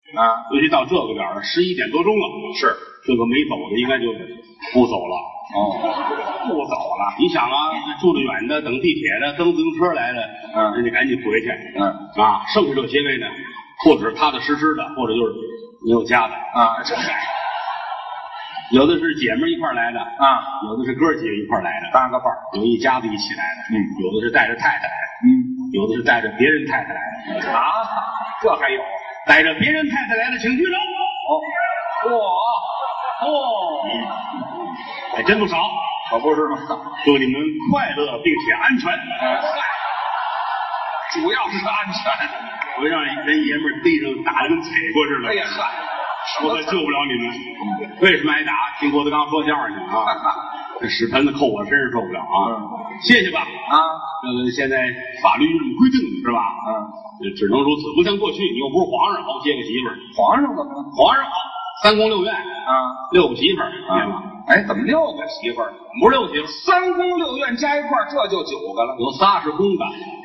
啊，尤其到这个点儿，11点多钟了，是这个没走的应该就不走了。哦，不走了。你想啊，住得远的，等地铁的，蹬自行车来的，人家赶紧回去。剩下这些位呢，或者是踏踏实实的，或者就是没有家的啊。这有的是姐妹一块来的啊，有的是哥几个一块来的，搭个伴儿，有一家子一起来的。有的是带着太太来的，有的是带着别人太太来的。啊，这还有带着别人太太来的，请举手。还真不少，可不是吗？祝你们快乐并且安全。主要是安全，我让人爷们儿地上打得跟踩过似的。哎呀嗨，我可救不了你们。为什么挨打？听郭德纲说相声去啊，这屎盆子扣我身上受不了啊！谢谢吧啊！现在法律这么规定是吧？只能如此，不像过去，你又不是皇上，好接个媳妇儿。皇上怎么了？皇上好，3宫6院啊，6个媳妇儿，对吗？哎，怎么6个媳妇儿？不是6个媳妇儿，3宫6院加一块这就9个了。有仨是公的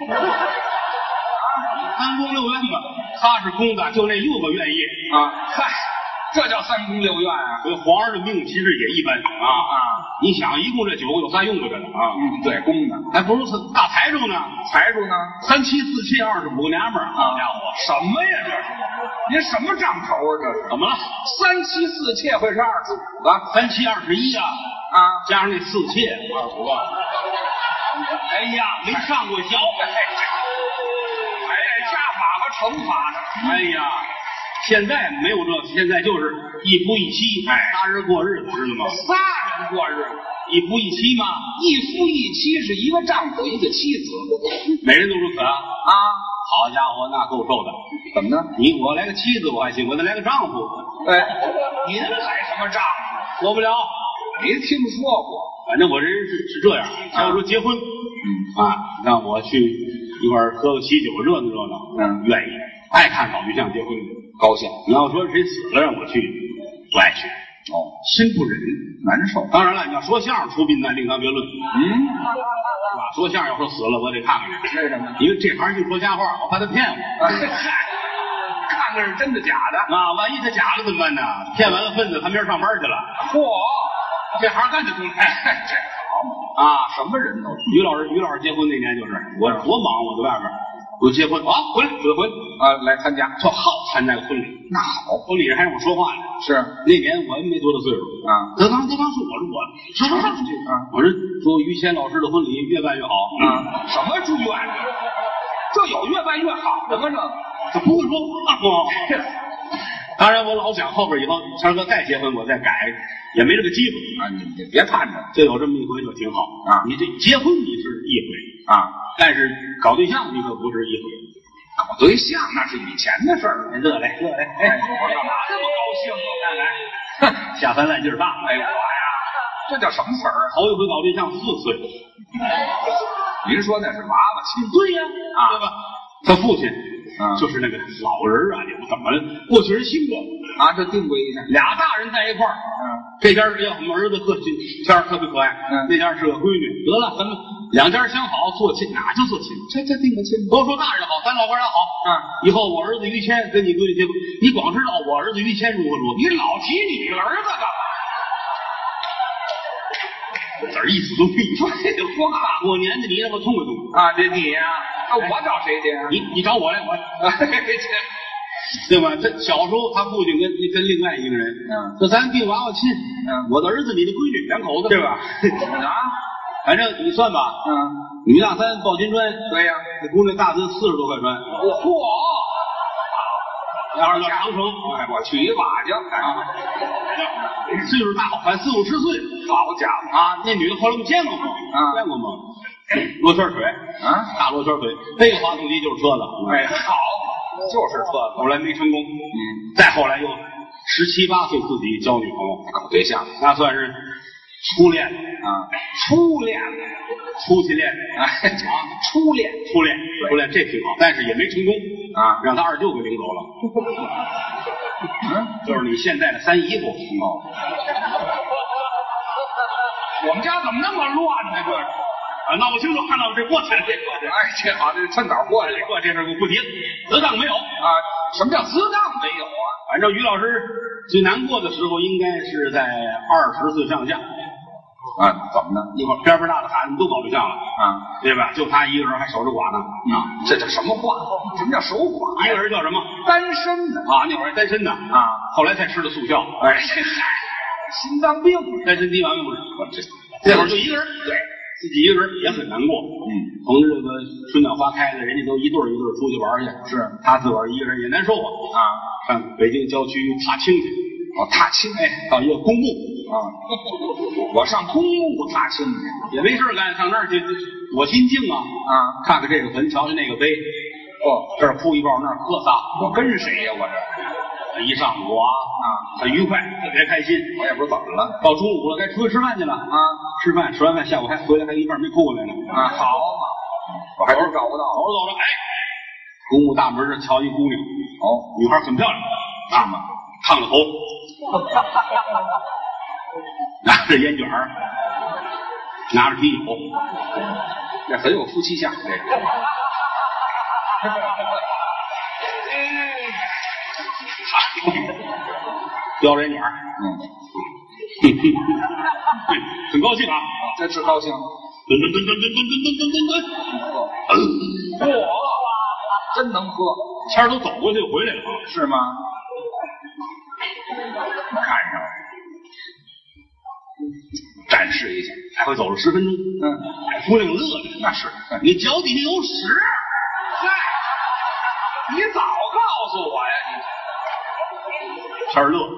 ，3宫6院嘛，仨是公的，就那6个愿意啊。嗨，这叫3宫6院啊！这皇上的命其实也一般你想，一共这9个有仨用不着的啊。对，公的还不如大财主呢。财主呢？3妻4妾25个娘们儿。好家伙，什么呀这是？您什么账头啊这是？怎么了？3妻4妾会是25个？3妻21加上那4妾25个。哎呀，没上过学。哎呀，加法和乘法的。哎呀，现在没有这，现在就是一夫一妻，仨人过日子，知道吗？仨人过日子，一夫一妻嘛。一夫一妻是一个丈夫一个妻子，每人都如此啊。好家伙，那够受的。怎么呢？我来个妻子我还行，我再来个丈夫。哎，您来什么丈夫？做不了，没听说过。反正我这人是这样，假如说结婚，让我去一块儿喝个喜酒，热闹热闹，愿意，爱看老对象结婚，高兴。你要说谁死了让我去，不爱去。心不忍，难受。当然了，你要说相声出殡那另当别论。是吧？说相声要说死了，我得看看去。为什么？因为这行净说瞎话，我怕他骗我。看看是真的假的啊！万一他假的怎么办呢？骗完了份子，他明儿上班去了。嚯，这行干得出来，这好啊！什么人都是。于老师结婚那年就是我多忙，我在外边。我结婚啊，回来准婚来参加，特好参加个婚礼。那好，婚礼上还让我说话呢。是那年我也没多大岁数德刚说我上去我说于谦老师的婚礼越办越好什么祝愿？这有越办越好的吗？这不会说话吗？当然，我老想后边以后谦哥再结婚，我再改，也没这个机会你别盼着，就有这么一回就挺好你这结婚你是一回但是搞对象你可不是一回。搞对象那是以前的事儿，热来。我干嘛这么高兴来，下三滥劲儿大。我呀，这叫什么词儿？头一回搞对象4岁。您说那是娃娃亲？对呀，对吧？他父亲就是那个老人也不怎么过去人兴过这定规一下，俩大人在一块儿这家要我们儿子特别可爱那家是个闺女，得了，咱们两家相好做亲，哪就做亲？这定个亲，都说大人好，咱老官人好以后我儿子于谦跟你闺女结婚，你光知道我儿子于谦如何，你老提你儿子干嘛？这意思都没有。这话过年的你让我痛快痛快你呀我找谁去你找我来，我对吧？这小时候他父亲跟另外一个人说咱定娃娃亲我的儿子你的闺女两口子对吧？反正你算吧女大3抱金砖。对呀，这姑娘大340多块砖。要是到长城我去一瓦去岁数大好看40、50岁，好家伙那女的后来我们见过吗？见过吗？罗圈腿大罗圈腿，那个发动机就是车子。好，就是车子。后来没成功再后来又17、18岁自己交女朋友搞对象，那算是初恋初期恋初恋这挺好，但是也没成功让他29给领走了。就是你现在的3姨夫我们家怎么那么乱呢？这闹不清楚，看到这过去了，这好，这趁早过去了，这事不提，自当没有什么叫自当没有反正于老师最难过的时候应该是在20岁上下。 怎么呢？ 一会儿边边大的孩子们都搞对象了对吧？就他一个人还守着寡呢这叫什么话？什么叫守寡？ 一个人叫什么？ 单身的那会儿还单身呢后来才吃的速效。 心脏病， 单身地王用的。那会儿就一个人，对自己一个人也很难过。逢着这个春暖花开的，人家都一对一对出去玩去， 是他自个儿一个人也难受上北京郊区踏青去。 踏青， 到一个公墓我上公墓踏青去， 也没事干，上那儿去躲心境看看这个坟，瞧瞧那个碑。这儿哭一包，那儿喝仨。 我跟谁呀？我这一上午很愉快，特别开心。 我也不知道怎么了。 到中午了，该出去吃饭去了吃饭，吃完饭下午还回来，还一半没哭过来呢好嘛，我还是找不到。 走着，公墓大门这瞧一姑娘，女孩很漂亮，烫着头，拿着烟卷拿着啤酒， 这很有夫妻相。这个叼着烟卷很高兴这是高兴。真能喝， 谦儿都走过去回来了是吗？看上了，展示一下， 才会走了10分钟。姑娘乐的那是， 你脚底下有屎。 你早告诉我呀！ 你谦儿乐。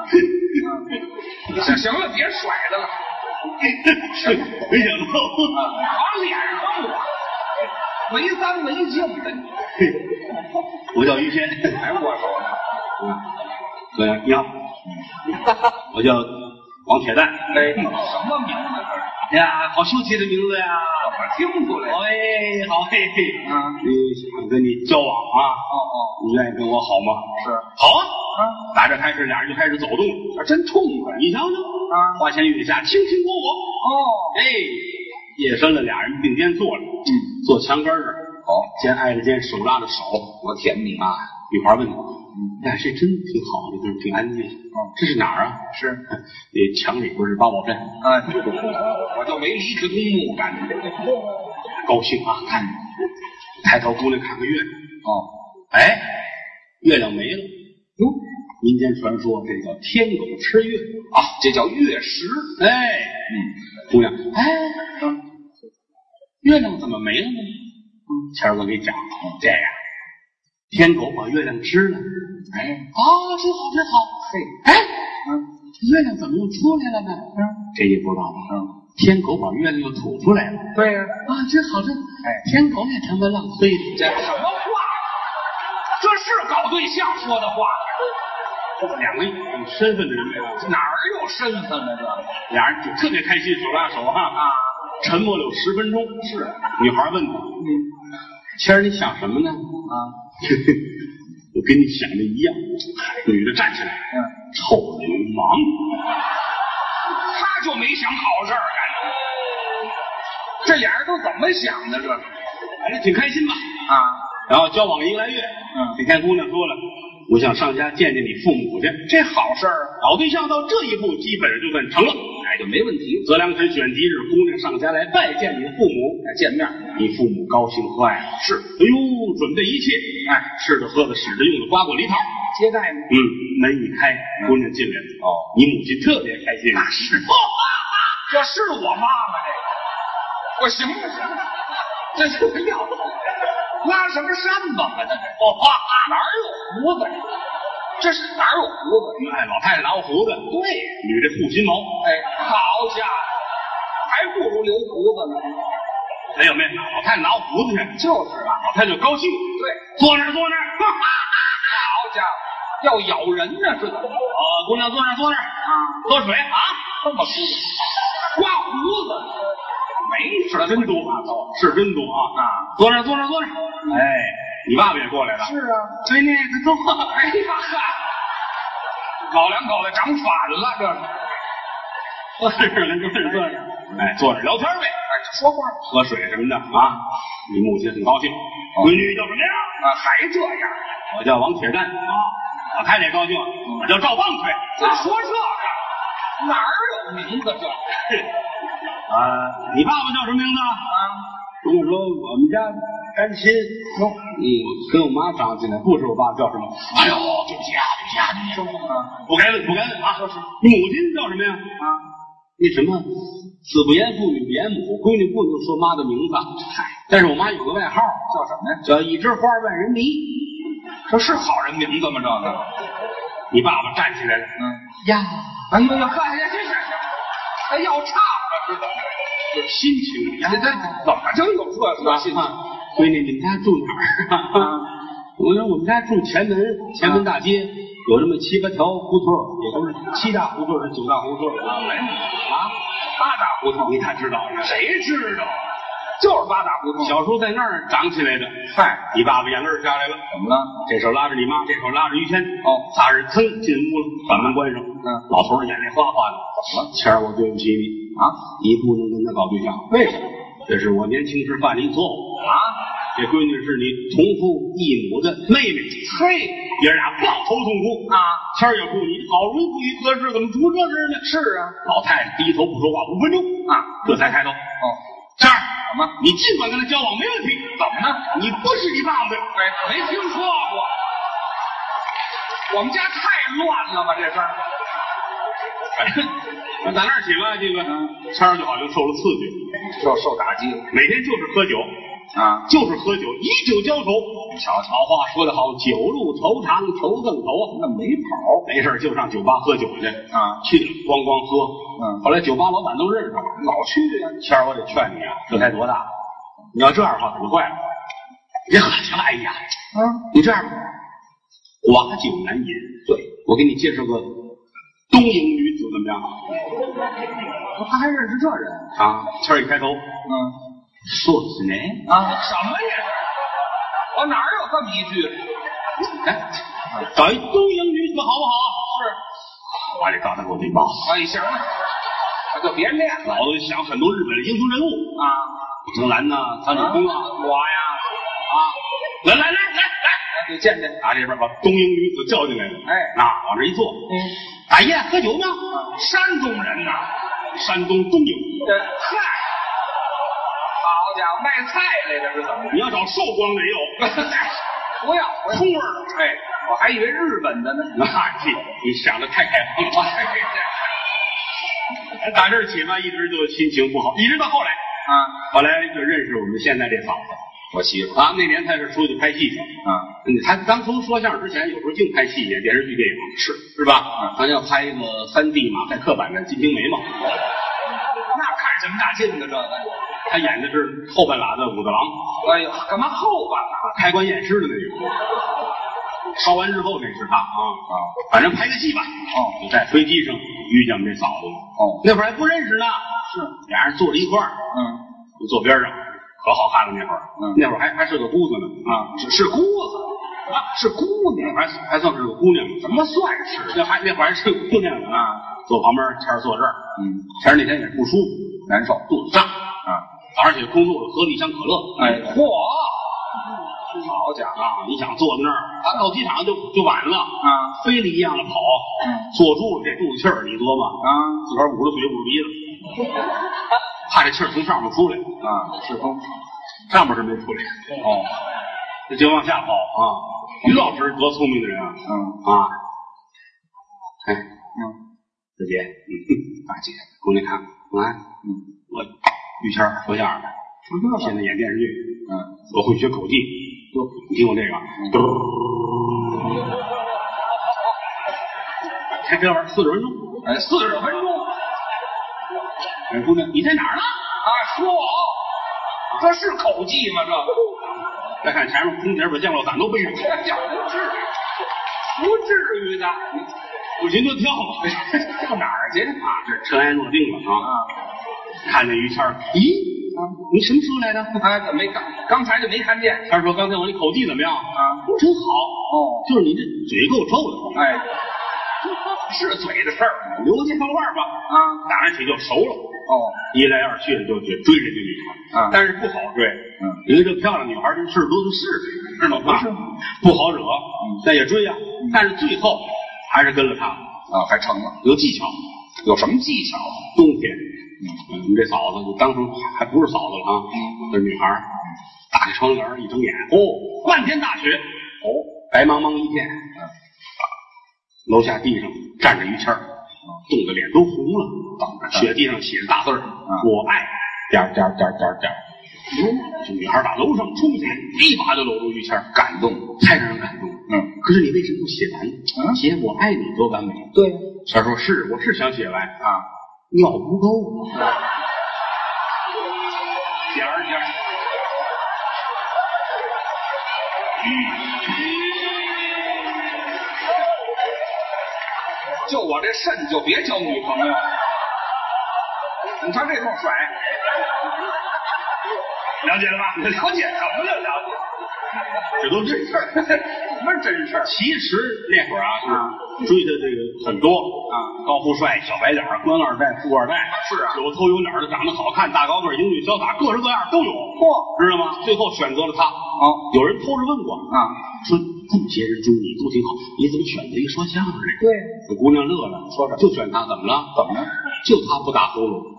行了，别甩的了。 没想到往脸上我，没三没净的。 我叫于谦， 还我说呢。 哥你好，我叫王铁蛋。 什么名字这是？ 哎呀，好秀气的名字呀！ 我听出来。 好想跟你交往你愿意跟我好吗？ 是。 好打这开始，俩人就开始走动了， 真痛快。 你瞧瞧花前月下，卿卿我我。夜深了，俩人并肩坐着，坐墙根儿肩挨着肩，手拉着手， 多甜蜜女孩问他，这真挺好的，就是挺安静。这是哪儿是那墙里边是八宝山。 我就没离开公墓，感觉高兴看抬头姑娘看个月亮。月亮没了。民间传说这叫天狗吃月这叫月食。 姑娘月亮怎么没了呢？谦儿哥给讲这样，天狗把月亮吃了。真好。月亮怎么又出来了呢？这也不知道吧？天狗把月亮又吐出来了。 对呀。 真好。天狗也成了浪费的。 这什么话？这是搞对象说的话。 两个有身份的人哪儿有身份了？这俩人就特别开心，手拉手沉默了有10分钟。是。女孩问他，谦儿你想什么呢？我跟你想的一样。女的站起来，臭流氓。 他就没想好事儿干。这俩人都怎么想的？这反正挺开心吧。然后交往1个来月，这天姑娘说了，我想上家见见你父母去。这好事儿搞对象到这一步基本上就算成了， 就没问题。 择良辰选吉日，姑娘上家来拜见你的父母， 见面， 你父母高兴坏了。是。准备一切，吃的喝的使的用的，刮过梨桃接待呢。 门一开，姑娘进来了。你母亲特别开心。 那是。这是我妈妈我行不行？这是个要拉什么山吧？这哪有胡子呀？这是哪有胡子？ 老太太拿胡子。 对， 捋这护心毛。 好家伙，还不如留胡子呢。 没有，老太太拿胡子去。 就是老太太就高兴。 对， 坐那儿。 好家伙，要咬人呢，这个。 姑娘坐那儿。喝水这么舒服。刮胡子，没事， 真多是真多坐那儿。你爸爸也过来了。 是啊。 那个坐。 搞两口子长反了，这是。 坐着聊天呗。 说话喝水什么的你母亲很高兴。闺女叫什么呀？ 还这样。 我叫王铁蛋老太太高兴，我叫赵棒槌。 这说这个哪儿有名字这？ 你爸爸叫什么名字？跟我说我们家单亲，你跟我妈长进来，不知我爸叫什么。哎呦，对不起啊，对不起啊，不该问啊！你母亲叫什么呀？那什么，子不言父，女不言母，闺女不能说妈的名字。但是我妈有个外号， 叫什么呀？ 叫一枝花万人迷。 这是好人名字吗？这个？ 你爸爸站起来了。 呀，哎呦呀，看呀，这是，他要唱了，是怎么？ 这心情呀， 这怎么就有这心情？ 闺女，你们家住哪儿？我说我们家住前门大街，有这么7、8条胡同，也都是7大胡同，是9大胡同。 8大胡同， 你看知道？ 谁知道？就是8大胡同。 小时候在那儿长起来的。 嗨， 你爸爸眼泪下来了， 怎么了？ 这手拉着你妈，这手拉着于谦。仨人噌进屋了，把门关上。老头眼泪哗哗的。 怎么了？ 谦儿，我对不起你啊！你不能跟他搞对象。 为什么？ 这是我年轻时犯的一错误啊！ 这闺女是你同父异母的妹妹。 嘿， 爷俩抱头痛哭啊！谦儿也哭，你好容易不予合适，怎么出这事呢？ 是啊， 老太太低头不说话5分钟啊，这才抬头。谦儿， 怎么？ 你尽管跟他交往，没问题。 怎么呢？ 你不是你爸爸的。 没听说过。我们家太乱了吧？这事儿。 打那儿起吧，这个谦儿就好像受了刺激， 受打击了。 每天就是喝酒啊，就是喝酒，以酒浇愁。瞧，老话说得好，酒入愁肠，愁更愁。 那没跑， 没事就上酒吧喝酒去啊，去了咣咣喝。后来酒吧老板都认识他， 老去呀。 谦儿，我得劝你啊，这才多大，你要这样的话可就坏了。别喝行了，哎呀，你这样吧，寡酒难饮。对，我给你介绍个东营女子怎么样？ 他还认识这人啊？谦儿一开头，说是呢什么呀？我哪有这么一句？ 来，找一东营女子好不好？ 是， 我得告诉我对吧？ 哎，行了，那就别练了。 老子想很多日本的英雄人物啊，藤兰呐，苍井空啊， 我呀， 来， 就见见打这边把东营女子叫进来了。往这一坐，大爷喝酒吗？ 山东人呐， 山东东营。 嗨，好家伙，卖菜来的是怎么着？ 你要找寿光的也有， 不要葱味儿的。 我还以为日本的呢。 你想的太开放了。打这儿起吧，一直就心情不好，一直到后来后来就认识我们现在这嫂子。 我媳妇啊，那年他是出去拍戏去他当初说相声之前，有时候净拍戏演电视剧、电影，是吧？他要拍一个3D 马赛克版的《金瓶梅》嘛。 那看什么大劲呢？这个他演的是后半拉的武大郎。 哎呦，干嘛后半拉？ 开棺验尸的那个。烧完之后那是他反正拍个戏吧。就在飞机上遇见我们这嫂子了。那会儿还不认识呢。是，俩人坐着一块儿。就坐边上。可好看了那会儿，那会儿还是个姑子呢是姑子是姑娘， 还算是个姑娘， 怎么算是？ 那会儿是个姑娘坐旁边，谦儿坐这儿，谦儿那天也不舒服， 难受， 肚子胀早上起来空肚子喝了一箱可乐， 嚯，好家伙你想坐在那儿，他到机场就晚了飞了一样的跑，坐住了这肚子气儿，你琢磨自个儿捂着嘴捂着鼻子。怕这气儿从上面出来是风， 上面是没出来这就往下跑于老师多聪明的人大姐大姐，姑娘看我于谦儿说相声的，现在演电视剧我会学口技，你听我这个才这玩意儿40分钟 40分钟姑娘，你在哪儿呢？ 说我，这是口技吗？这个， 再看前面空姐把降落伞都背上， 不至于的， 不行就跳吧。 到哪儿去？ 这尘埃落定了看见于谦儿，咦，你什么时候来的？ 怎么没刚才就没看见？ 他说刚才我这口技怎么样？真好就是你这嘴够臭的。 是嘴的事儿， 留这放话吧打上起就熟了一来二去的就追着这女孩但是不好追因为这漂亮女孩这事多是是非知道吗？不好惹，但也追呀。但是最后还是跟了他啊，还成了。 有技巧， 有什么技巧？ 冬天，我们这嫂子就当时还不是嫂子了啊，这女孩打开窗帘一睁眼，漫天大雪，白茫茫一片，楼下地上站着于谦，冻得脸都红了，雪地上写着大字儿：我爱点。这女孩打楼上冲下来，一把就搂住于谦，感动，太让人感动。可是你为什么不写完？写我爱你多完美。对呀，谦说是，我是想写完啊，尿不够。点。 就我这肾就别交女朋友。你瞧这通甩， 了解了吧？ 了解什么了？了解， 这都真事儿， 什么真事儿？ 其实那会儿啊，是追的这个很多啊，高富帅、小白脸、官二代、富二代， 是啊， 有头有脸的，长得好看，大高个，英俊潇洒，各式各样都有。知道吗？最后选择了他。有人偷着问过啊，说这么些人追你都挺好，你怎么选择一个说相声的？对，这姑娘乐了，说着就选他，怎么了？ 怎么了？ 就他不打呼噜啊！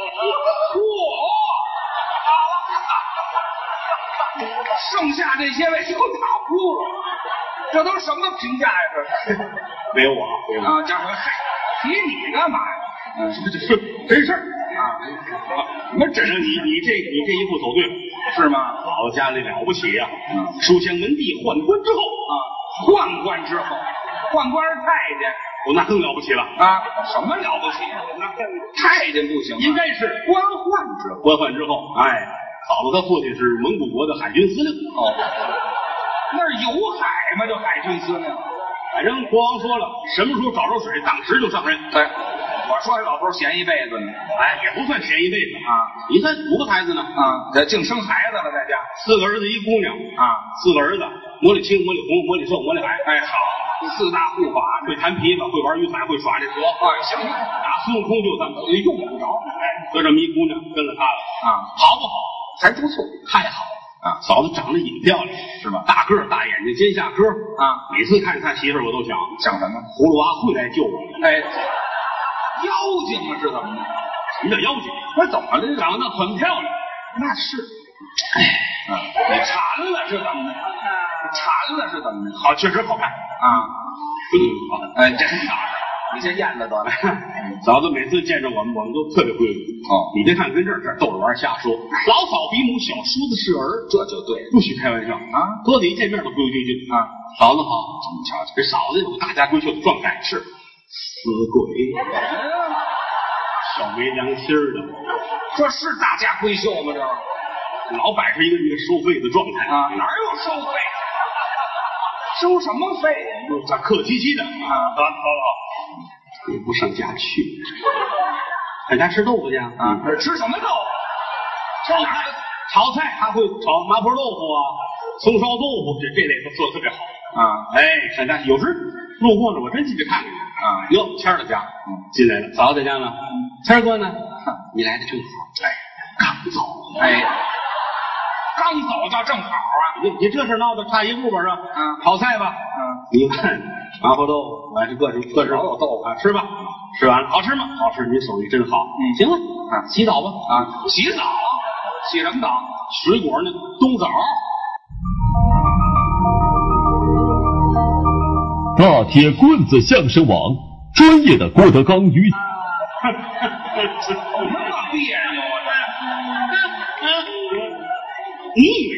剩下这些位都打呼噜，这都什么评价呀？这是没有我啊，家伙，嗨，提你干嘛呀？ 这是真事儿啊！那真是你这一步走对了， 是吗？ 老家里了不起呀！书香门第，宦官之后啊，宦官之后，宦官是太监， 那更了不起了啊！什么了不起？太监不行， 应该是官宦之后。 官宦之后，嫂子他父亲是蒙古国的海军司令。 那儿有海吗？就海军司令。 反正国王说了，什么时候找着水，当时就上任。 对，我说这老头闲一辈子呢， 也不算闲一辈子啊。你看5个孩子呢啊，这净生孩子了，在家 4个儿子1姑娘啊，4个儿子，魔力青、魔力红、魔力寿、魔力海。 好，4大护法， 会弹琵琶，会玩雨伞，会耍这蛇。 行了， 打孙悟空就这么用不着。就这么一姑娘跟了他了啊，好不好？ 还不错， 太好了。嫂子长得也漂亮，是吧？大个儿、大眼睛、尖下颏啊！每次看媳妇儿，我都想什么？ 葫芦娃会来救我。 妖精啊，是怎么的？ 什么叫妖精？ 那怎么的？ 长得很漂亮， 那是。你馋了是怎么的？馋了是怎么的？ 好，确实好看啊。好， 真好。你先咽了得了。 嫂子每次见着我们都特别规律。你别看跟这儿逗着玩瞎说，老嫂比母，小叔子是儿， 这就对了， 不许开玩笑啊！哥子一见面都规规矩矩啊。嫂子好， 你瞧瞧， 这嫂子有个大家闺秀的状态，是死鬼，小没良心的， 这是大家闺秀吗？这老摆着一个收费的状态啊，哪有收费？收什么费呀？ 咱客气气的啊，好，你不上家去，在家吃豆腐去啊？ 吃什么豆腐？ 炒菜，他会炒麻婆豆腐啊，葱烧豆腐，这类都做的特别好啊。上家有时路过呢，我真进去看看啊。哟，谦儿的家进来了，嫂子在家呢。谦儿哥呢？你来的正好。刚走。 刚走叫正好啊！ 你这事闹的差一步吧是吧？炒菜吧。你看麻婆豆腐，还是各式有豆腐，吃吧。吃完了好吃吗？好吃，你手艺真好。行了洗澡吧。 洗澡？洗什么澡？ 水果呢？冬枣。 大铁棍子相声网，专业的郭德纲与什么别扭啊？ 你以为？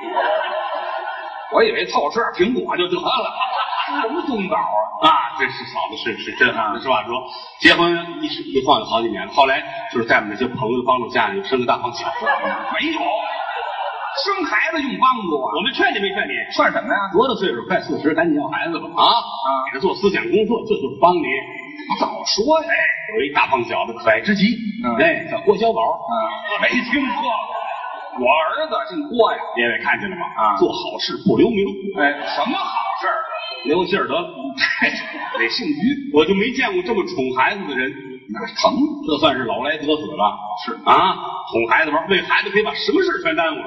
我以为凑吃苹果就得了，吃什么冬枣啊？这是嫂子是真啊！实话说，结婚一晃悠好几年了，后来就是带我们那些朋友帮助家里生个大胖小子， 没有生孩子用帮助啊？ 我们劝你没劝你？ 劝什么呀？ 多大岁数？快40，赶紧要孩子吧！给他做思想工作，这就是帮你。 早说呀！ 有一大胖小子可爱之极，叫郭小宝。 没听说过。我儿子姓郭呀， 列位看见了吗？做好事不留名。 什么好事儿？ 留信儿得了。 得姓于， 我就没见过这么宠孩子的人。 那疼， 这算是老来得子了。是啊，哄孩子玩，为孩子可以把什么事全耽误了。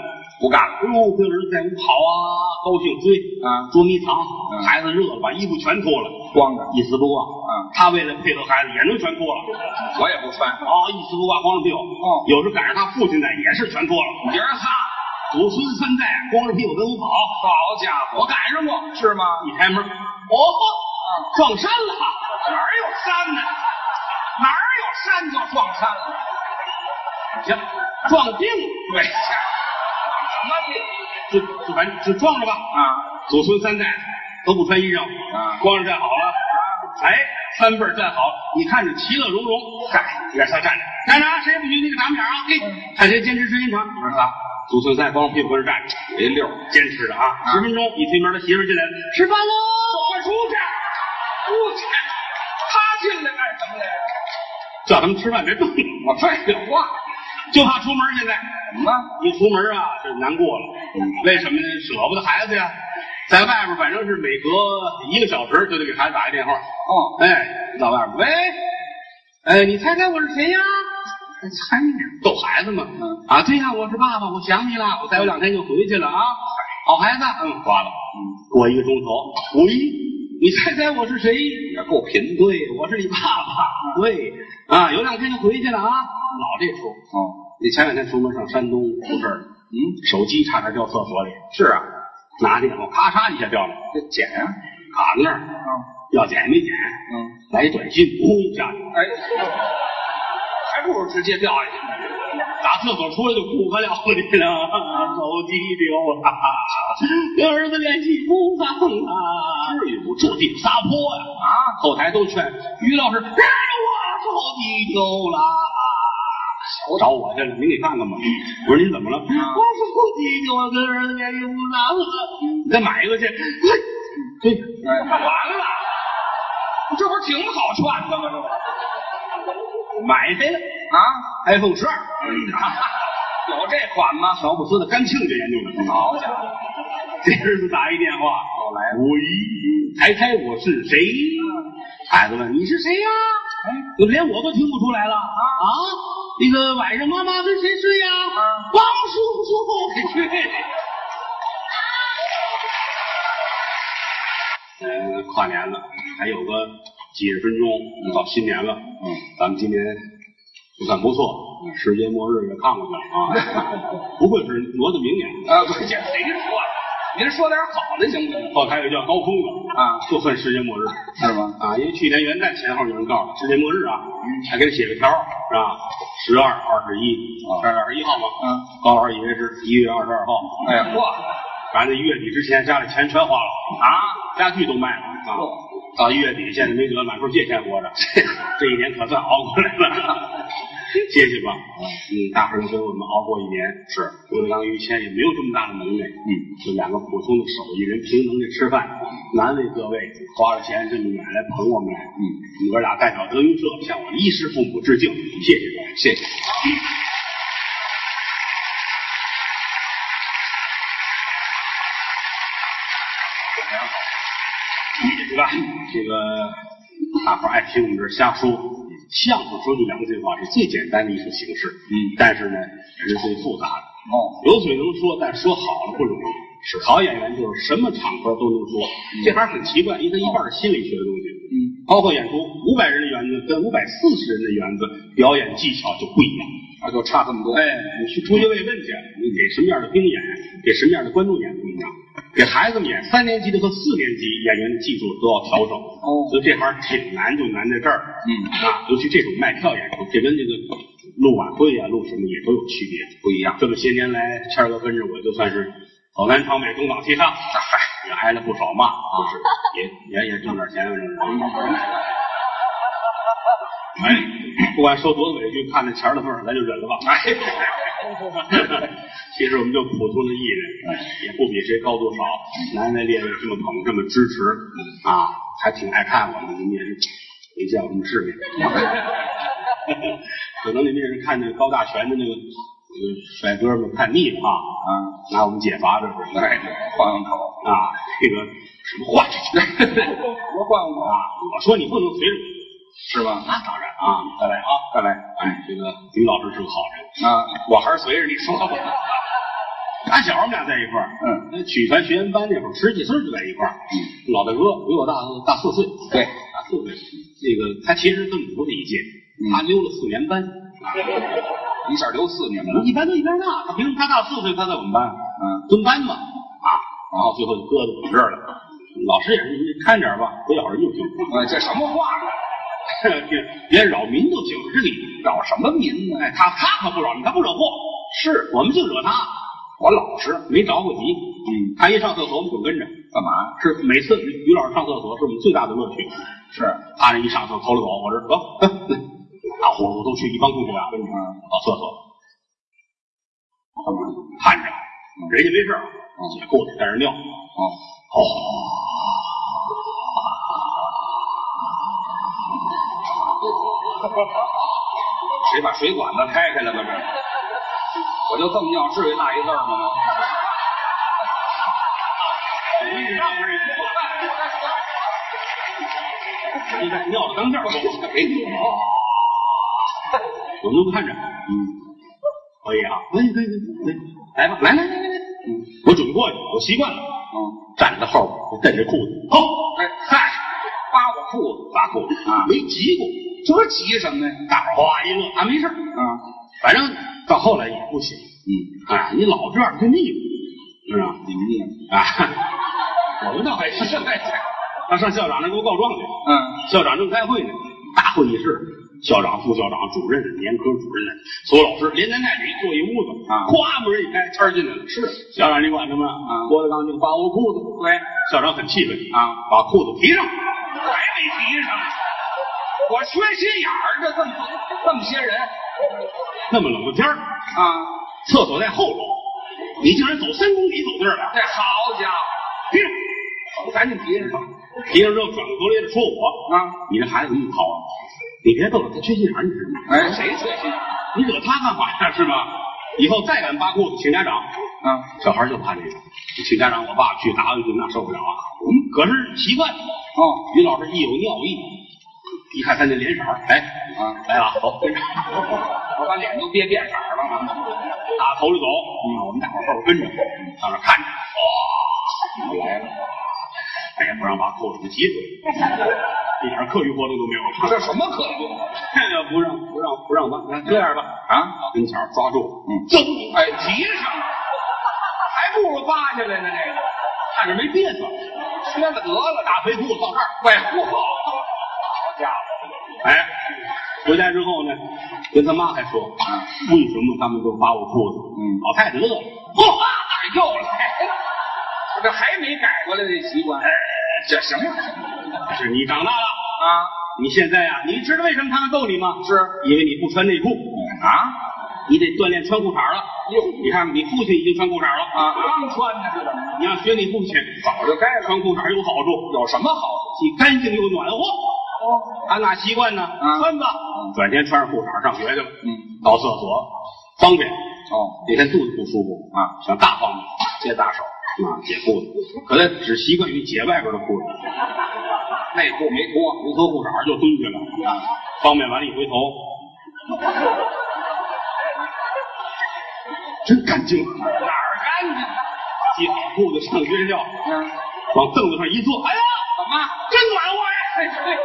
不干了。 跟儿子在屋跑啊，高兴追啊，捉迷藏。孩子热了，把衣服全脱了， 光着， 一丝不挂。他为了配合孩子，也能全脱了。 我也不穿啊，一丝不挂，光着屁股。有时赶上他父亲在，也是全脱了。 爷儿仨祖孙三代光着屁股跟屋跑。 好家伙，我赶上过，是吗？ 一开门，撞山了！ 哪儿有山呢？哪儿有山就撞山了？ 行，撞病没事。什么病？ 就反正就撞了吧。祖孙三代都不穿衣裳，光着站好了。三辈儿站好，你看着其乐融融。爷仨站着，站着，谁也不许那个打面啊！看谁坚持时间长。祖孙三光着屁股跟着站着， 这溜坚持着啊！10分钟，一推门，他媳妇进来了，吃饭喽！ 快出去！出去！他进来干什么来？ 叫他们吃饭别动， 我废话， 就怕出门。现在怎么一出门啊，这难过了。为什么呢？舍不得孩子呀，在外边反正是每隔1个小时就得给孩子打个电话。到外边，喂，你猜猜我是谁呀？猜逗孩子嘛。对呀，我是爸爸，我想你了，我再有2天就回去了啊。好孩子，挂了。过1个钟头，喂，你猜猜我是谁？ 也够贫。 对，我是你爸爸。对，有2天就回去了啊。老这出。你前2天出门上山东出事儿，手机差点掉厕所里。 是啊， 拿电话咔嚓一下掉了， 这捡呀， 卡在那儿。要捡没捡？来一短信，轰下去。 还不如直接掉下去。 打厕所出来就不可了了，手机丢了，跟儿子联系不上啊！至于不这地撒泼呀？后台都劝于老师，我手机丢了，找我去了，您给看看吧。我说您怎么了？我手机丢了，跟儿子联系不上了，你再买一个去。对， 完了，这不是挺好劝的吗？ 买谁了？iPhone 12， 有这款吗？ 乔布斯的干庆就研究了。 好家伙， 这儿子打一电话， 又来了。 喂，猜猜我是谁？孩子问你是谁呀？怎么连我都听不出来了那个晚上妈妈跟谁睡呀？王叔叔给去。跨年了，还有个几十分钟到新年了。咱们今年就算不错，世界末日也看过去了不会是挪到明年不是，谁说了？您说点好的行不行？ 后台有叫高峰的就恨世界末日， 是吗？ 因为去年元旦前后有人告诉世界末日还给他写个条是吧？12、21，12月21号嘛。高老师以为是1月22号。反正1月底之前家里钱全花了家具都卖了到1月底现在没辙，满处借钱活着。这一年可算熬过来了，谢谢吧。大伙儿跟我们熬过一年，是郭德纲、于谦也没有这么大的能耐，就2个普通的手艺人平等的吃饭，难为各位花了钱这么远来捧我们来。我们哥俩代表德云社向我衣食父母致敬，谢谢各位，谢谢。对吧？这个大伙儿爱听我们这瞎说，相声说句良心话是最简单的艺术形式，但是呢也是最复杂的。有嘴能说，但说好了不容易。好演员就是什么场合都能说，这行很奇怪，因为它一半是心理学的东西。包括演出500人的园子跟540人的园子，表演技巧就不一样， 就差这么多。 你去出去慰问去，你给什么样的兵演，给什么样的观众演不一样。给孩子们演3年级的和4年级演员的技术都要调整所以这行挺难，就难在这儿。尤其这种卖票演出，这跟这个录晚会录什么也都有区别，不一样。这么些年来，谦儿哥跟着我，就算是走南闯北，东倒西上，也挨了不少骂，也挣点钱，不管受多委屈，看着钱的份儿，咱就忍了吧。其实我们就普通的艺人，也不比谁高多少。南来列位这么捧，这么支持还挺爱看我们。你们也是没见过什么世面，可能你们也是看那个高大全的那个帅哥们看腻了拿我们解乏这是换换口这个什么换出去？ 我换我我说你不能随着我。 是吧？ 那当然再来再来。这个于老师是个好人我还是随着你说吧。 打小我们俩在一块儿，曲传学员班那会儿10几岁就在一块儿，老大哥比我大4岁， 对， 大4岁。那个他其实根本不是一届，他溜了4年班， 一下溜4年了。 一般都一边大，他凭什么他大4岁，他在我们班，蹲班嘛，然后最后就搁到我们这儿了。老师也是看点吧，不咬人就行。 这什么话呢？ 别扰民就行，是这个意思。 扰什么民呢？ 他可不扰民，他不惹祸，是我们净惹他。 我老实， 没着过急。他一上厕所我们准跟着。 干嘛？ 是每次于老师上厕所是我们最大的乐趣。 是他这一上厕所头里走，我这走，大伙儿都去，一帮同学啊跟着到厕所，看着人家没事，解裤子在那尿。 谁把水管子开了吧？这我就这么尿，至于那一字吗？ 你看尿的当面给你，我们都看着，可以啊，可以，来吧，来，我准备过去，我习惯了，站在后边，我蹬着裤子， 扒我裤子， 扒裤子没急过。 这急什么呀？ 大伙儿哗一乐，没事反正到后来也不行。你老这样就腻了，是吧？ 你们腻了我们倒还行。他上校长那给我告状去。校长正开会呢，大会议室，校长、副校长、主任、年科主任，所有老师连男带女坐一屋子咵门一开，天儿进来了。是校长，你管什么？郭德纲就扒我裤子。对，校长很气愤把裤子提上， 还没提上。我缺心眼儿，这么些人， 那么冷的天儿厕所在后头，你竟然走3公里走这儿来？ 这好家伙， 提上， 赶紧提上。 提上之后转过头来就说我你这孩子怎么好啊？你别逗了，他缺心眼儿，你知道吗？ 谁缺心眼儿？ 你惹他干嘛呀？是吧？以后再敢扒裤子，请家长。小孩就怕这个，请家长，我爸去打一顿那受不了啊。可是习惯于老师一有尿意。一看他那脸色，来了，走，跟着， 我把脸都憋变色了打头里走，我们大伙后边跟着，到那看着， 来了， 不让把裤子提出来，一点课余活动都没有。 这什么课余？ 不让扒，这样吧，到跟前抓住，走， 提上，还不如扒下来呢。这个看着没别扭， 缺了得了， 大肥裤子到这儿， 家伙， 回家之后呢，跟他妈还说为什么他们都扒我裤子？老太太乐了， 又来了，这还没改过来这习惯。这什么？ 是你长大了你现在你知道为什么他们逗你吗？ 是因为你不穿内裤你得锻炼穿裤衩了。你看你父亲已经穿裤衩了刚穿呢，是怎么？ 你要学你父亲， 早就该穿裤衩有好处， 有什么好处？ 既干净又暖和。他哪习惯呢？穿吧，转天穿上裤衩上学去了。到厕所方便。那天肚子不舒服想大方便，接大手解裤子，可他只习惯于解外边的裤子， 内裤没脱裤衩就蹲去了方便完了，一回头，真干净。 哪儿干净？ 系好裤子上学校，往凳子上一坐，哎呀， 怎么真暖和呀！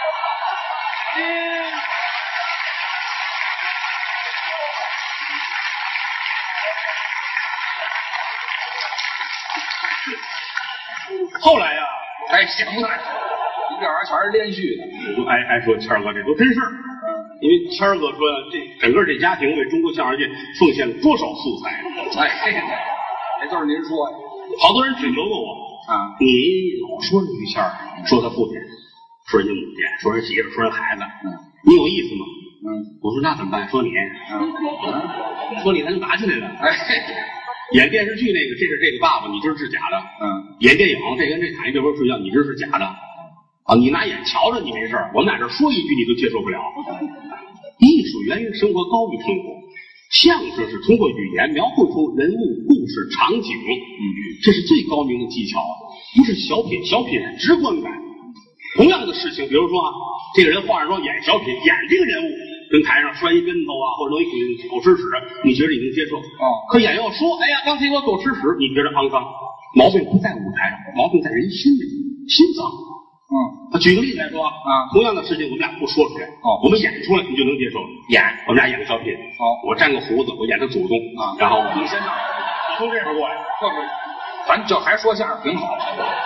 后来行了，你这玩意儿全是连续的。 爱说谦儿哥这都真事儿，因为谦儿哥说整个这家庭为中国相声界奉献了多少素材。 这就是您说的。 好多人指责过我你老说人于谦儿，说他父亲，说人家母亲，说人媳妇，说人孩子，你有意思吗？我说那怎么办？说你，说你他就打起来了。演电视剧那个，这是这个爸爸，你知道是假的。演电影这跟这躺一这边睡觉，你知道是假的。你拿眼瞧着你没事，我们俩这说一句你都接受不了。艺术源于生活，高于生活。相声是通过语言描绘出人物、故事、场景，这是最高明的技巧，不是小品，小品是直观感。同样的事情，比如说这个人化上妆演小品，演这个人物， 跟台上摔一跟头啊，或者弄一狗吃屎，你觉得你能接受？可眼要说，哎呀，刚才我狗吃屎，你觉得肮脏？毛病不在舞台上，毛病在人心里，心脏。举个例子来说同样的事情我们俩不说出来，我们演出来你就能接受。我们俩演个小品，我粘个胡子，我演个祖宗然后你先上， 你从这边过来， 咱就还说相声挺好，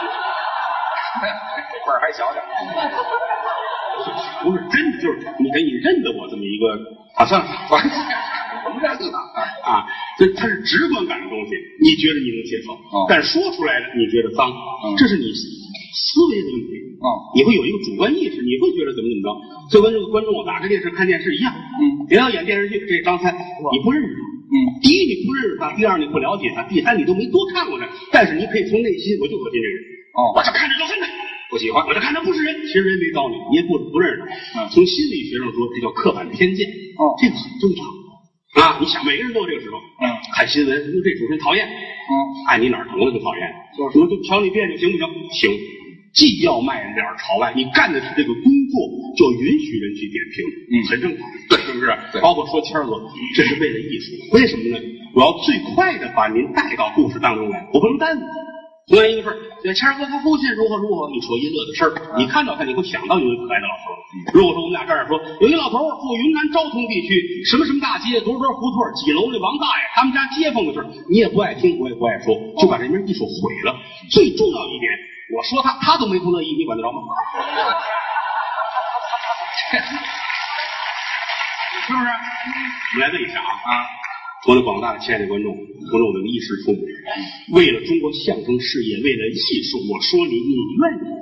辈儿还小点。 不是真的，就是你认得我这么一个，好像什么认得它是直观感的东西，你觉得你能接受，但说出来了你觉得脏，这是你思维的问题你会有一个主观意识，你会觉得怎么着，就跟这个观众打开电视看电视一样，你要演电视剧，这张三你不认识他，第一你不认识他，第二你不了解他，第三你都没多看过他，但是你可以从内心我就恶心这人，我这看着就恨他，不喜欢，我这看着不是人，其实人没招你，你也不认识他，从心理学上说这叫刻板偏见，这个很正常你想每个人都有这个时候，看新闻这主持人讨厌，爱你哪儿疼了就讨厌，我就瞧你别扭行不行？行，既要卖脸朝外，你干的是这个工作，就允许人去点评，很正常，是不是？包括说谦儿哥，这是为了艺术，为什么呢？我要最快的把您带到故事当中来，我不能耽误。同样一个事儿，谦儿哥他父亲如何，你说一乐的事儿，你看到他你会想到有一个可爱的老头。如果说我们俩这样说，有一老头住云南昭通地区什么什么大街多少胡同几楼的王大爷，他们家街坊的事儿，你也不爱听，我也不爱说，就把这门艺术毁了。最重要一点，我说他都没不乐意，你管得着吗？是不是？我们来问一下我的广大的亲爱的观众，同志们一时冲动，为了中国相声事业，为了艺术，我说你愿意？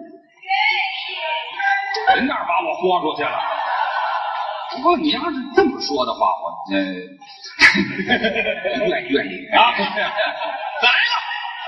人那儿把我豁出去了。不过你要是这么说的话，我愿意再来一个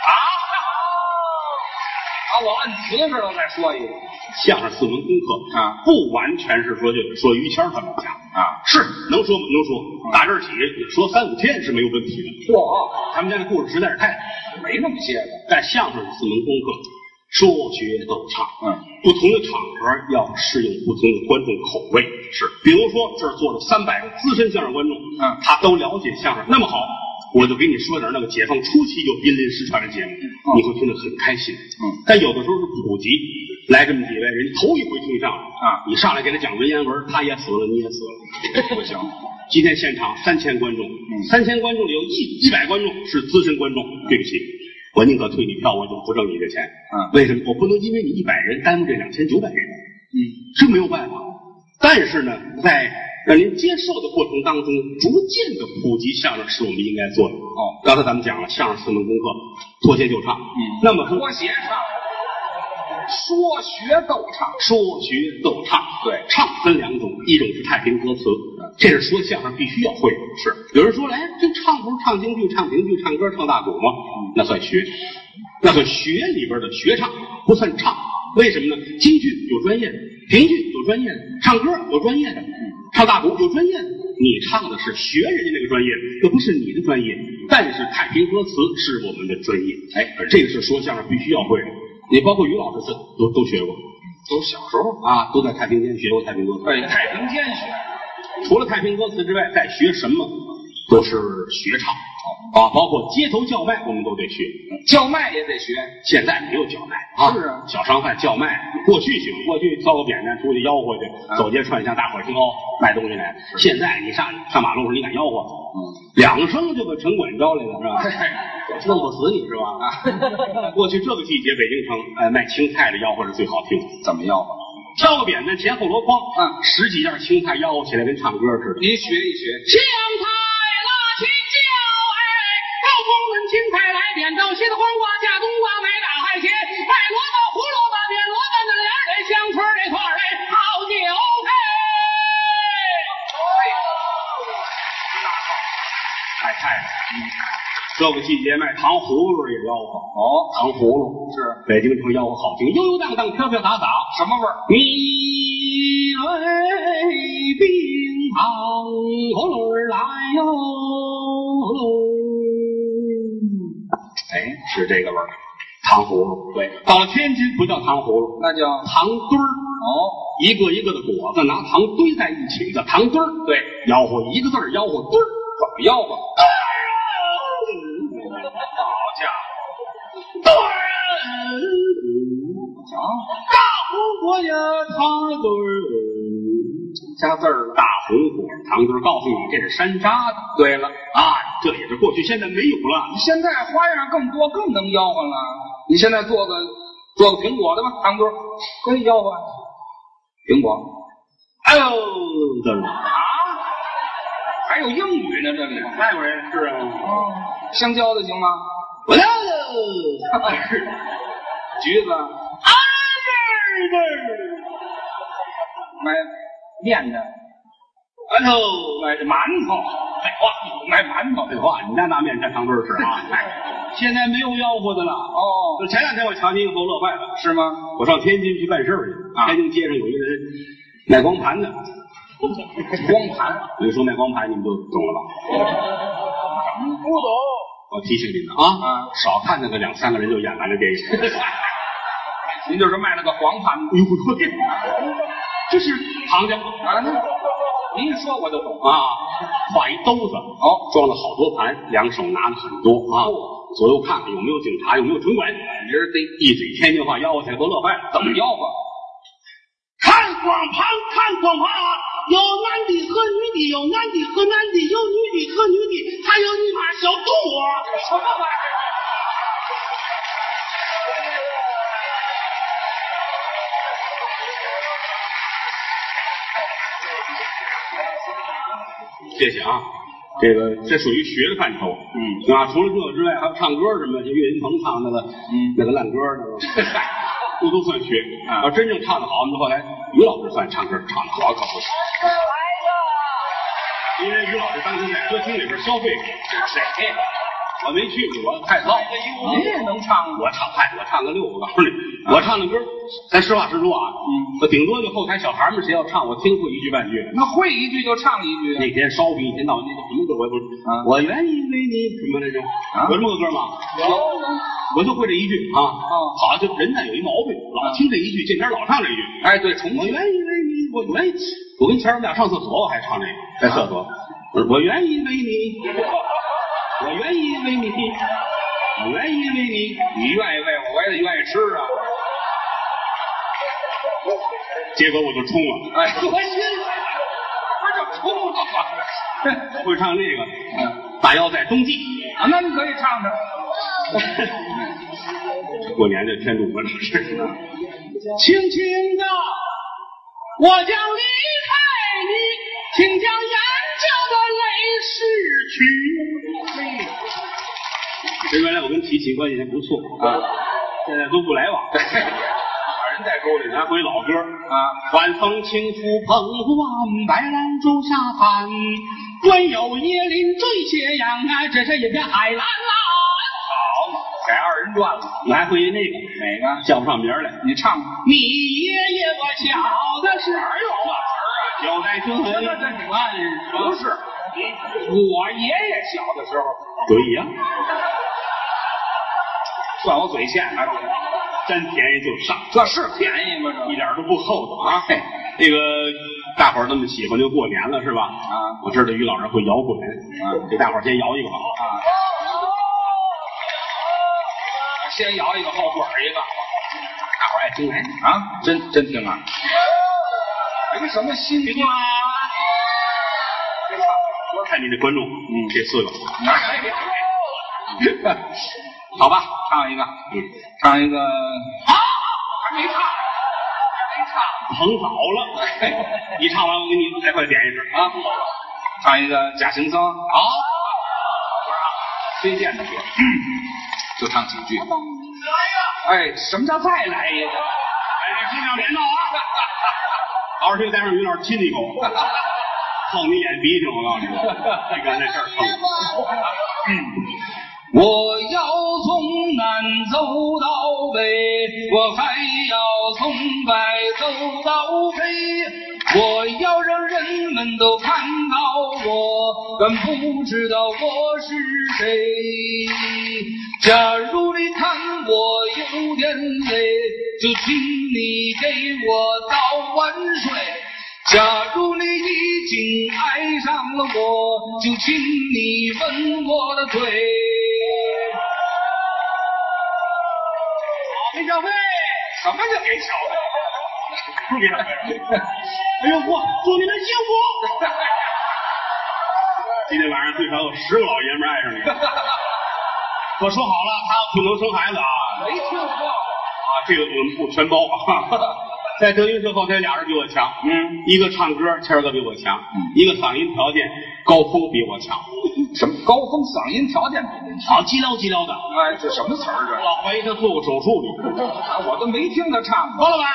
我按词似的再说一个。 相声四门功课不完全是说就是说于谦他们家是能说吗？能说，打这儿起说3-5天是没有问题的。他们家的故事实在是太没那么些的。 但相声是四门功课，说学逗唱，不同的场合要适应不同的观众口味。是，比如说这儿坐着300个资深相声观众，他都了解相声那么好，我就给你说点那个解放初期就濒临失传的节目，你会听得很开心。但有的时候是普及，来这么几位人头一回听相声你上来给他讲文言文，他也死了，你也死了，不行。今天现场3000观众，3000观众里有100观众是资深观众，对不起，我宁可退你票，我就不挣你的钱。为什么？我不能因为你100人耽误这2900人。这没有办法。但是呢，在让您接受的过程当中，逐渐的普及相声是我们应该做的。刚才咱们讲了相声四门功课，脱鞋就唱。那么脱鞋唱，说学逗唱， 说学逗唱，对，唱分2种，一种是太平歌词，这是说相声必须要会的。是，有人说来，这唱不是唱京剧、唱评剧、唱歌、唱大鼓吗？那算学，那算学里边的学唱，不算唱。为什么呢？京剧有专业的，评剧有专业的，唱歌有专业的，唱大鼓有专业的。你唱的是学人家那个专业，这不是你的专业。但是太平歌词是我们的专业，而这个是说相声必须要会的。你包括于老师都学过， 都小时候都在太平间学过太平歌词。 对，太平间学。 除了太平歌词之外，再学什么都是学唱包括街头叫卖我们都得学， 叫卖也得学。 现在没有叫卖是啊， 小商贩叫卖过去行，过去造个扁担出去吆喝去，走街串巷大伙听卖东西来。现在你上马路上你敢吆喝，2声就把城管招来了，是吧？弄不死你是吧？过去这个季节北京城卖青菜的吆喝是最好听。 怎么吆喝？ 挑个扁担前后箩筐10几样青菜吆喝起来跟唱歌似的。 您学一学。 香菜辣青椒高葱焖青菜来点豆，茄子黄瓜加冬瓜买大海鲜，卖萝卜胡萝卜面萝卜那莲儿香椿这块儿好酒配。太了。这个季节卖糖葫芦也吆喝糖葫芦是北京城吆喝好听，悠悠荡荡，飘飘洒洒， 什么味儿？ 米味冰糖葫芦来哟，是这个味儿。糖葫芦对，到了天津不叫糖葫芦， 那叫糖墩儿。 一个一个的果子拿糖堆在一起的糖堆儿， 对， 吆喝一个字吆喝堆儿， 怎么吆喝？好家伙，堆儿！大红果呀，糖堆儿，加字儿了。 大红果糖堆儿，告诉你这是山楂的。 对了啊，这也是过去，现在没有了。 你现在花样更多，更能吆喝了。你现在做个苹果的吧，糖堆儿可以吆喝。苹果， 哎呦，这是啊，还有英语呢，这里外国人是啊。 香蕉的行吗？ 我要橘子，买面的，买馒头，废话，买馒头， 废话，你家拿面蘸糖堆儿吃啊？现在没有吆喝的了。就前两天我瞧见一个给我乐坏了， 是吗？ 我上天津去办事去，天津街上有一个人卖光盘的， 光盘， 我一说卖光盘，你们都懂了吧？ 不懂。 我提醒你们啊，少看那个2、3个人就演完了电影。 您就是卖了个黄盘子， 这是行家啊，您一说我就懂啊，画一兜子，装了好多盘，两手拿了很多啊，左右看看有没有警察，有没有城管， 你是得一嘴天津话吆喝起来，都乐坏了。 怎么吆喝？ 看光盘，看光盘啊！有男的和女的，有男的和男的，有女的和女的，还有你妈小动物。 什么玩意儿？ 谢谢啊，这属于学的范畴。啊，除了这个之外，还有唱歌什么，就岳云鹏唱那个烂歌那个，都算学。要真正唱得好，我们后来于老师算唱歌唱得好，可不是。因为于老师当时在歌厅里边消费过。 谁？ 我没去过，我太糙。 您也能唱啊？ 我唱个6个，我告诉你，我唱的歌，咱实话实说啊，我顶多就后台小孩们谁要唱，我听会一句半句。 那会一句就唱一句。 那天烧饼一天到晚那个什么歌，我也不我愿意为你什么来着？有这么个歌吗？ 有， 我就会这一句啊。好像就人呢有一毛病，老听这一句，见天老唱这一句。 哎，对，重复。 我愿意为你，我愿意。我跟前儿我们俩上厕所，我还唱这个，在厕所。我愿意为你。我愿意为你，我愿意为你， 你愿意为我，我也得愿意吃啊。 结果我就冲了， 哎，多新鲜！不就冲了吗？ 会唱这个，大腰在冬季啊，那你可以唱着。 过年这天主嘛，这是。 轻轻的，我将离开你，请将眼角的泪拭去。 原来我跟齐秦关系还不错啊，现在都不来往。 把人带沟里， 来回老歌啊， 晚风轻拂澎湖湾，白兰洲下滩，端有椰林缀斜阳啊，这是一片海蓝蓝。 好嘛，改2人转了。 你还会那个哪个？ 叫不上名来， 你唱。 你爷爷我小的时候， 哪有这词儿啊？ 就在这不是，我爷爷小的时候。 对呀。 算我嘴欠啊！ 占便宜就上， 这是便宜吗？这一点都不厚道啊！那个大伙儿那么喜欢，就过年了是吧？啊，我知道于老师会摇滚啊，给大伙儿先摇一个吧啊！ 先摇一个，后滚一个， 大伙儿爱听来啊！真听啊！这什么心情啊？ 我看你这观众，这4个，好吧， 唱一个，唱一个啊，还没唱， 捧早了。你唱完，我给你再快点一支啊！ 唱一个假行僧，好，推荐的歌，就唱几句。哎，什么叫再来一个？ 哎，尽量别闹啊！好好听，待会儿于老师亲你一口，碰你眼鼻上，我告诉你，你看这事儿碰。 我要从南走到北，我还要从白走到黑，我要让人们们都看到我，但不知道我是谁。假如你看我有点累，就请你给我倒碗水。假如你已经爱上了我，就请你吻我的嘴。 给小费？ 什么叫给小费？ 不给小费。哎呦我祝你们幸福！今天晚上最少有10个老爷们爱上你。我说好了，他要不能生孩子啊。 没听说啊，这个我们不全包啊。在德云社后台俩人比我强，一个唱歌谦哥比我强，一个嗓音条件高峰比我强。 什么高峰嗓音条件比您强？ 好叽撩叽撩的。 哎，这什么词儿？这老怀疑他做过手术呢。 我都没听他唱过。 高老板，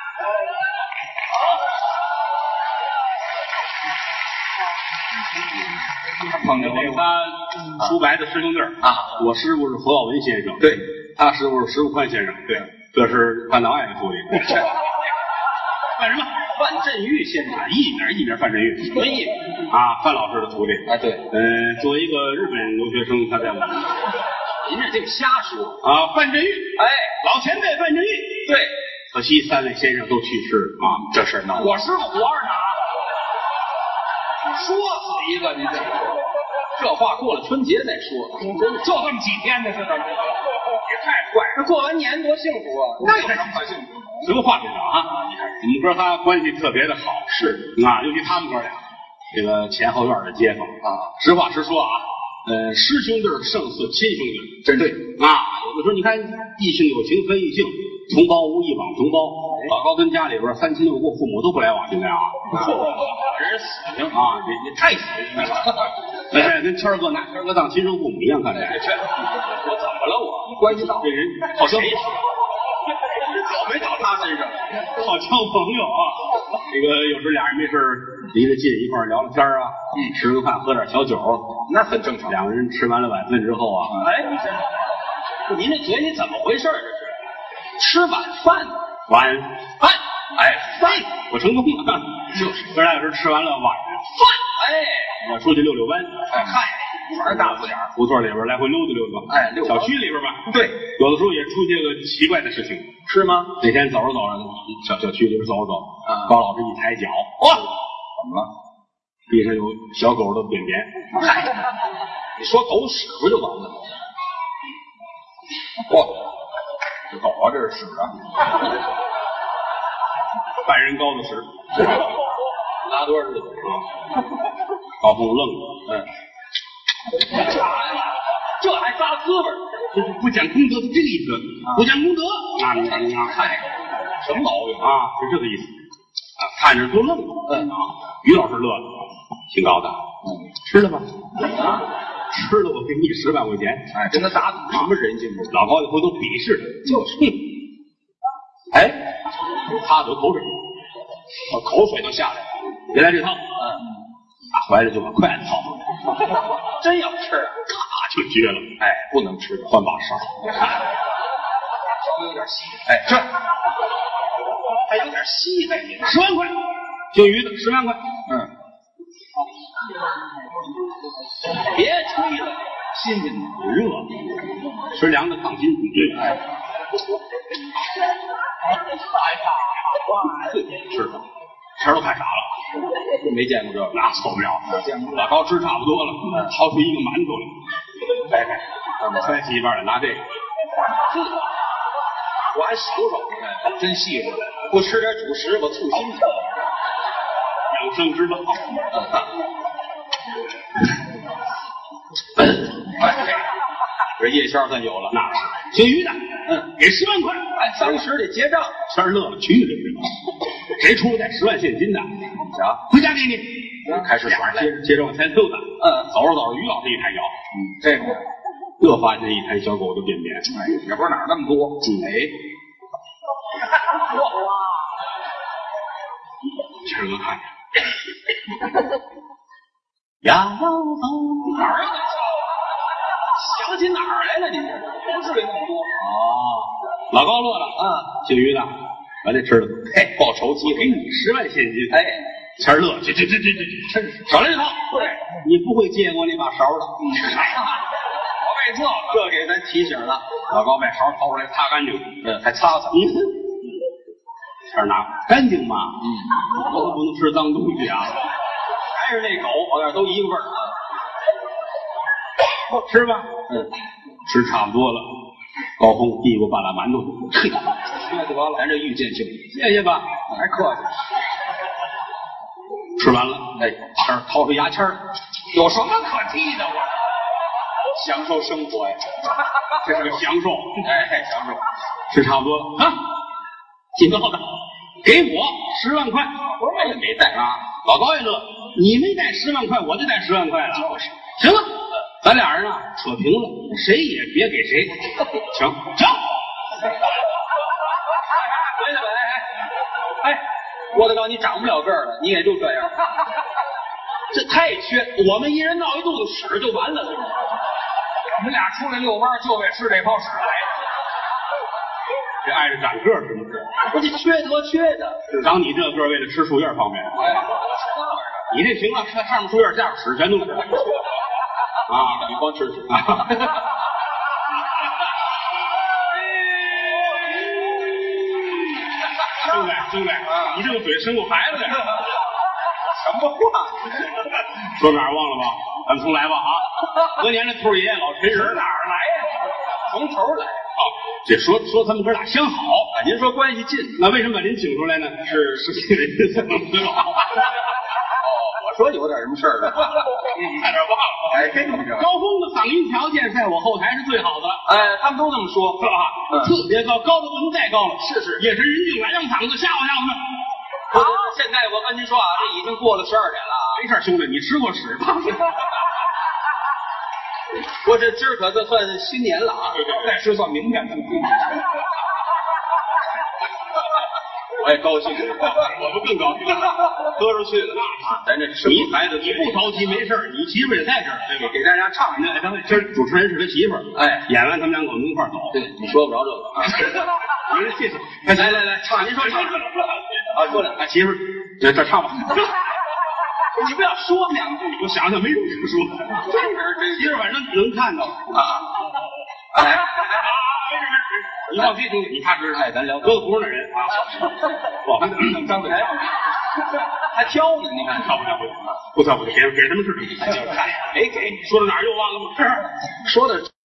碰见这个他书白的师兄弟啊，我师傅是何耀文先生， 对， 他师傅是石富宽先生，对，这是范岛爱的徒弟。范什么？范振钰先生，一边范振钰，文艺啊，范老师的徒弟。 啊，对， 作为一个日本留学生，他在我们， 您这净瞎说啊，范振钰， 哎， 老前辈范振钰， 对， 可惜3位先生都去世啊，这事儿闹。 我师傅活着呢，说死一个，您这话过了春节再说，就这么几天呢，是怎么着？也太快，这过完年多幸福啊！那有什么可幸福的？ 什么话这叫啊？你看我们哥仨关系特别的好， 是啊，尤其他们哥俩，这个前后院的街坊啊，实话实说啊，师兄弟胜似亲兄弟， 真对啊。有的时候你看异性有情非异性，同胞无异网同胞。老高跟家里边3亲6故，父母都不来往，现在啊， 人死性啊，你太死性了。跟谦哥拿谦哥当亲生父母一样看待。 我怎么了？我关系到这人好交， 倒没倒他身上， 好交朋友啊。这个有时俩人没事离得近，一块聊聊天啊，吃个饭，喝点小酒， 那很正常。 两个人吃完了晚饭之后啊， 哎，您这嘴里怎么回事？这是吃晚饭，哎，饭， 我成功了。就是哥俩有时吃完了晚上饭，哎， 我出去溜溜弯， 哎嗨，玩大不点儿， 胡同里边来回溜达溜达， 哎，溜达小区里边吧， 对， 有的时候也出现个奇怪的事情， 是吗？ 那天走着走着，小区里边走着走，高老师一抬脚， 哇，怎么了？ 地上有小狗的便便， 嗨，你说狗屎不就完了？嚯，这狗啊，这是屎啊！ 半人高的屎， 拉多少日子啊？高峰愣了， 这还仨滋味， 这是不讲公德，是这个意思。不讲公德啊！ 嗨，什么毛病啊？是这个意思啊！看着都愣了，于老师乐了，挺高的，吃了吧？吃了我给你10万块钱， 哎，跟他打赌什么人性？ 老高以后都鄙视他， 就是。 哎，他有口水， 口水都下来了。 原来这套，打回来就把筷子掏出来， 真要吃， 咔就撅了。 哎，不能吃， 换把勺， 稍微有点稀。哎，这还有点稀在里 ，10万块，就鱼的10万块。 别吹了，新鲜的， 热，吃凉的烫心。 哎， 是的，钱都看傻了， 没见过这个， 那错不了。 见过老高吃差不多了，掏出一个馒头来，揣起一半来拿这个。 我还数手呢，真细致。不吃点主食，我醋心。 养生之道。这夜宵算有了，那是姓于的，给10万块， 哎，当时得结账。 谦儿乐了，去了，谁出带10万现金的？ 瞧， 回家给你。 开始俩人接着往前溜达，走着走着，于老师一抬脚， 这个又发现一滩小狗的便便， 哎，也不知道哪儿那么多，哎， 谦儿哥看着，呀， 哪儿啊？想起哪儿来了？你这不至于那么多。 老高乐了，姓于的，把这吃了， 嘿，报仇机会， 给你10万现金， 哎， 前乐，这真是少来这套。 对， 你不会接过那把勺的。 我为这给咱提醒了。 老高把勺掏出来擦干净， 还擦擦。 前拿干净嘛。我可不能吃脏东西啊。 还是那狗，好像都一个味儿。 吃吧。吃差不多了。高峰递过半拉馒头，嘿， 那得了，咱这预见性， 谢谢吧， 还客气。 吃完了，谦儿掏出牙签儿， 有什么可踢的？我享受生活呀， 这是个享受。 享受。 吃差不多了啊，挺高的，给我10万块。 我也没带啊。 老高也乐，你没带10万块，我就带10万块了。 就是， 行了。咱俩人啊，扯平了，谁也别给谁。行。 郭德纲，你长不了个儿了，你也就这样。 这太缺，我们一人闹一肚子屎就完了，是吗？ 我们俩出来遛弯就为吃这泡屎来的。 这挨着长个儿是不是？ 不是缺德缺的， 长你这个为了吃树叶方便。你这行了，上面树叶下边屎全都是。 你光吃屎。 兄弟，你这个嘴生过孩子呀？ 什么话？ 说哪儿忘了吧？咱们重来吧啊！隔年这兔爷爷老陈人哪儿来呀？从头来。 这说他们哥俩相好， 您说关系近， 那为什么把您请出来呢？是因为他们很好。 我说有点什么事儿呢？ 差点忘了。高峰的嗓音条件在我后台是最好的。 他们都这么说， 是吧？特别高，高的不能再高了。 是， 夜深人静来让嗓子吓唬吓唬他们。 现在我跟您说啊，这已经过了12点了。 没事，兄弟，你吃过屎吧？ 我这今儿可算新年了啊， 再吃算明天的。 我也高兴， 我们更高兴， 喝出去了。咱这你孩子，你不着急没事，你媳妇也在这儿，对吧？ 给大家唱一下。今儿主持人是他媳妇儿，演完他们两口子一块儿走。 对，你说不着这个啊。 您这谢谢。 来，唱，您说唱。说两句， 媳妇儿，这唱吧。 你不要说2句， 我想想没什么可说。 真是这媳妇儿反正能看到啊。没事，你放心，兄弟，你踏实。 咱聊搁不是那人啊。我还能张嘴还挑呢，你看挑不挑，给什么是什么。 没给， 说到哪儿又忘了吗？ 说的。